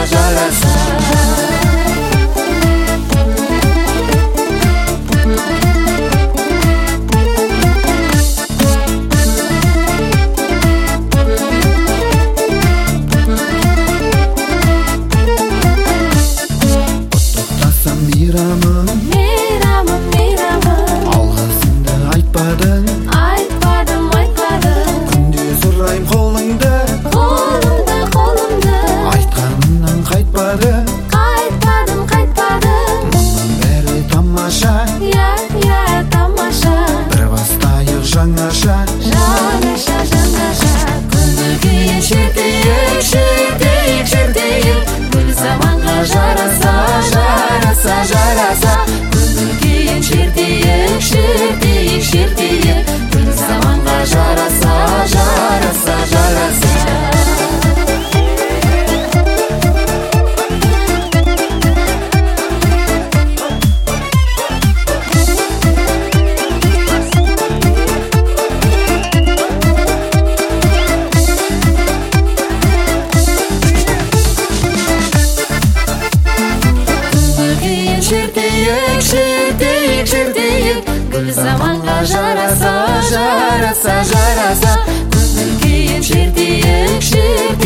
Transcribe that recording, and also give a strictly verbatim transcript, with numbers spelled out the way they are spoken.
жараса. Мейрамым, Мейрамым, мейрамым, алғысыңды айтпадың, айтпадым, айтпадым. күнде сұрайым қолыңды, Қолымды, қолымды, айтқанымнан қайтпадың. қайтпадым, қайтпадым. Мұның бәрі тамаша, Я, я, тамаша, бір бастайық жаңаша. жаңаша, жаңаша. Күні кейін шертейік, шертейік, шертейік. Гүл заманға жараса, жараса, жараса. Күні кейін шертейік, шертейік, шертейік. Гүл заманға жараса, жараса, жараса. Шертейік, шертейік, шертейік. Гүл заманға жараса, жараса, жараса. Күні кейін шертейік, шертейік.